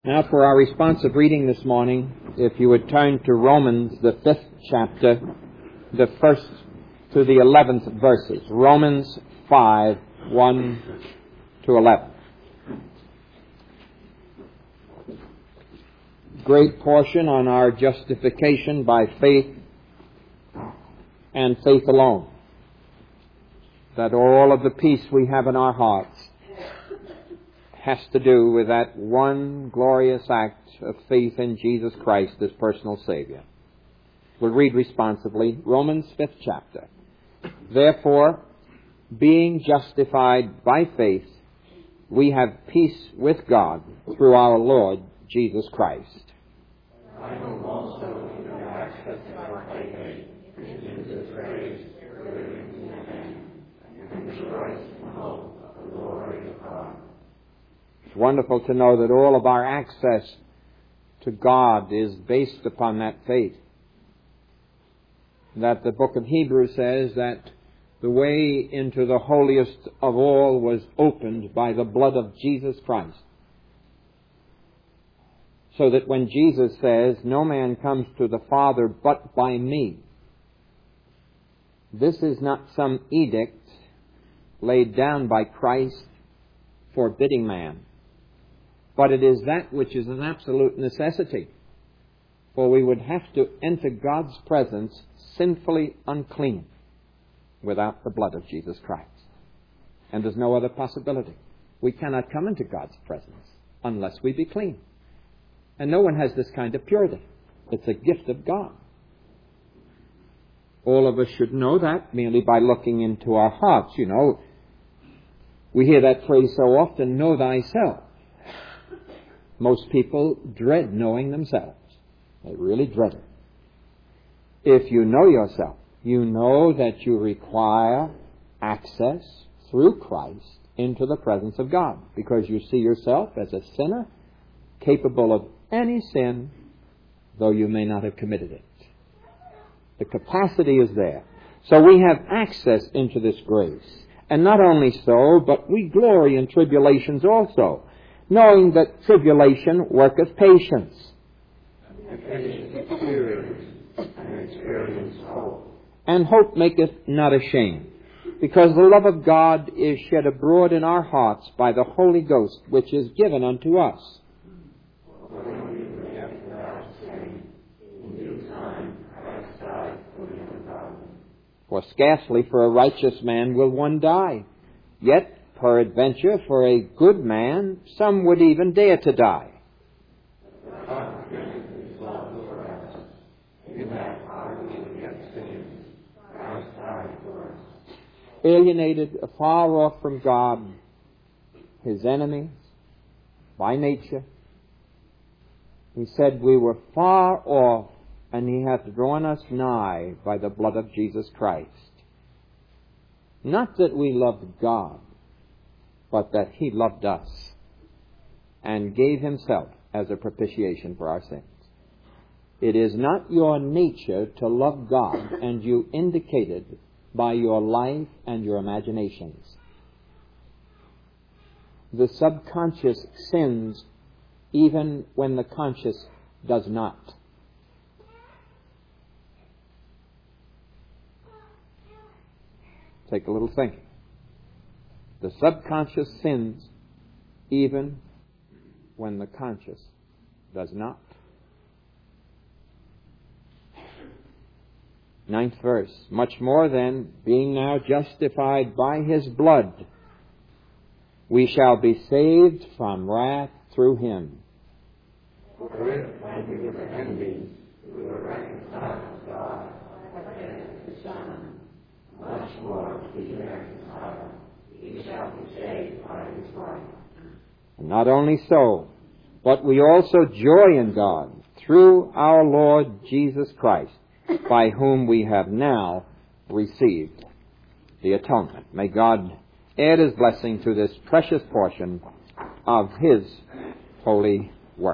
Now for our responsive reading this morning, if you would turn to Romans, the 5th chapter, the 1st to the 11th verses. Romans 5, 1 to 11. Great portion on our justification by faith and faith alone. That all of the peace we have in our hearts has to do with that one glorious act of faith in Jesus Christ as personal Savior. We'll read responsively Romans 5th chapter. Therefore, being justified by faith, we have peace with God through our Lord Jesus Christ. I know also you have access to our faith, into this grace, living in the name, and rejoice in hope of the glory of God. It's wonderful to know that all of our access to God is based upon that faith. That the book of Hebrews says that the way into the holiest of all was opened by the blood of Jesus Christ. So that when Jesus says, "No man comes to the Father but by me," this is not some edict laid down by Christ forbidding man. But it is that which is an absolute necessity. For we would have to enter God's presence sinfully unclean without the blood of Jesus Christ. And there's no other possibility. We cannot come into God's presence unless we be clean. And no one has this kind of purity. It's a gift of God. All of us should know that merely by looking into our hearts. You know, we hear that phrase so often, know thyself. Most people dread knowing themselves. They really dread it. If you know yourself, you know that you require access through Christ into the presence of God, because you see yourself as a sinner capable of any sin, though you may not have committed it. The capacity is there. So we have access into this grace. And not only so, but we glory in tribulations also, knowing that tribulation worketh patience. And hope maketh not ashamed, because the love of God is shed abroad in our hearts by the Holy Ghost, which is given unto us. For scarcely for a righteous man will one die, yet peradventure for a good man some would even dare to die. Alienated afar off from God, his enemies, by nature, he said we were far off, and he hath drawn us nigh by the blood of Jesus Christ. Not that we loved God, but that he loved us and gave himself as a propitiation for our sins. It is not your nature to love God, and you indicate it by your life and your imaginations. The subconscious sins even when the conscious does not. Take a little thinking. The subconscious sins even when the conscious does not. 9th verse. Much more then, being now justified by his blood, we shall be saved from wrath through him. For if, when we were enemies, we were reconciled to God by his Son, much more to be reconciled, we shall be saved by his life. And not only so, but we also joy in God through our Lord Jesus Christ, by whom we have now received the atonement. May God add his blessing to this precious portion of his holy